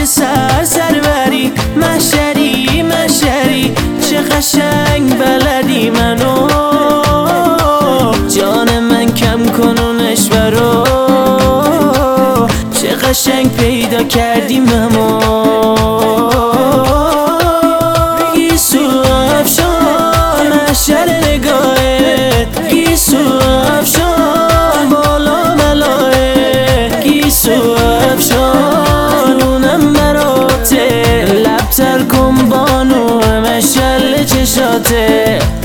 سروری مشری مشری چه قشنگ بلدی منو جان من کم کنونش برو چه قشنگ پیدا کردی ممو گیسو افشان محشر نگاهت گیسو افشان بالا ملاه گیسو افشان اونم براته لبتر کن بانو مشل چشاته